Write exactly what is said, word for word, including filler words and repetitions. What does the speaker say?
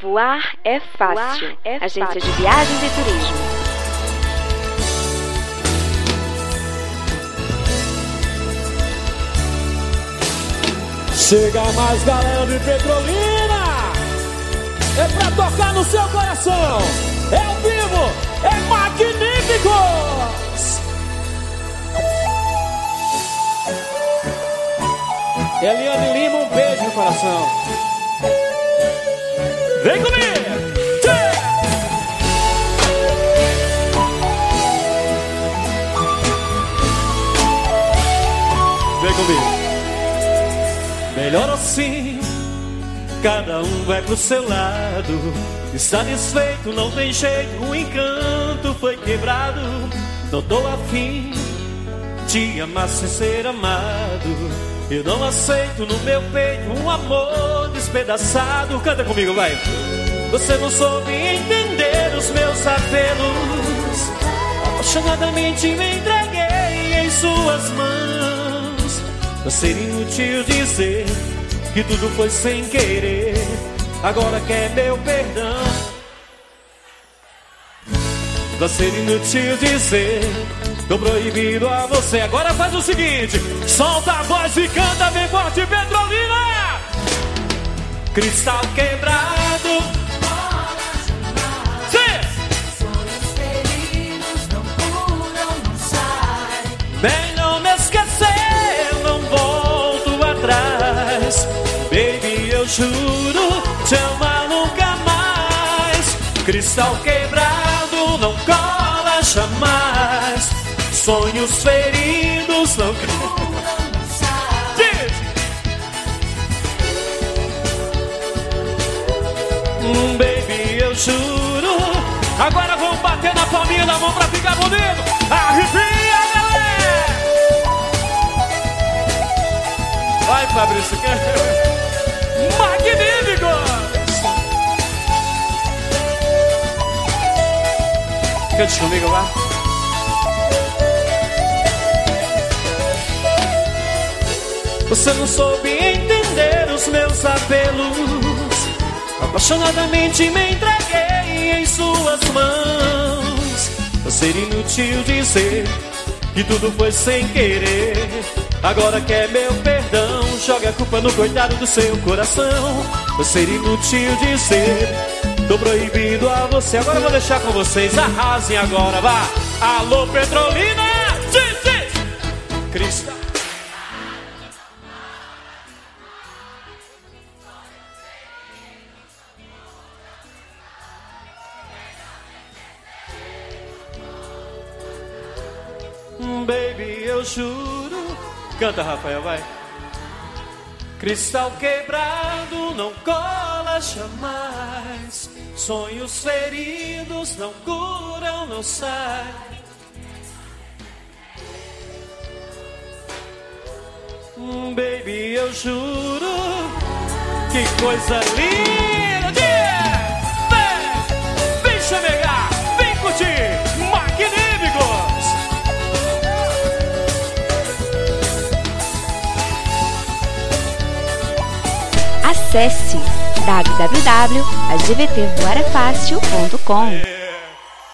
Voar é fácil. Voar é Agência fácil. De Viagens e Turismo. Chega mais, galera de Petrolina! É pra tocar no seu coração! É ao vivo! É Magníficos! Eliane Lima, um beijo no coração! Vem comigo! Tchê! Vem comigo! Melhor assim, cada um vai pro seu lado. Está desfeito, não tem jeito, o encanto foi quebrado. Não tô afim de amar sem ser amado. Eu não aceito no meu peito um amor despedaçado. Canta comigo, vai! Você não soube entender os meus apelos. Apaixonadamente me entreguei em suas mãos. Vai ser inútil dizer que tudo foi sem querer. Agora quer meu perdão. Vai ser inútil dizer, tô proibido a você. Agora faz o seguinte, solta a voz e canta bem forte, Petrolina! Cristal quebrado. Sim! Sonhos feridos não curam, não sai. Bem, não me esquecer, não volto atrás. Baby, eu juro, te amar nunca mais. Cristal quebrado, não cola jamais. Sonhos feridos não curam. Hum, baby, eu juro. Agora vamos bater na palminha da mão pra ficar bonito. Arrepia, galera! Vai, Fabrício. Magníficos! Cante comigo lá. Você não soube entender os meus apelos. Apaixonadamente me entreguei em suas mãos. Vai ser inútil dizer que tudo foi sem querer. Agora quer meu perdão. Joga a culpa no coitado do seu coração. Vai ser inútil dizer, tô proibido a você. Agora eu vou deixar com vocês. Arrasem agora, vá. Alô, Petrolina! Sim, sim. Cristal. Baby, eu juro. Canta, Rafael, vai. Cristal quebrado não cola jamais. Sonhos feridos não curam, não sai. Hum, baby, eu juro. Que coisa linda! Yeah! Vem, vem chamegar, vem curtir. Magníficos! Acesse w w w ponto a g v t voar é fácil ponto com.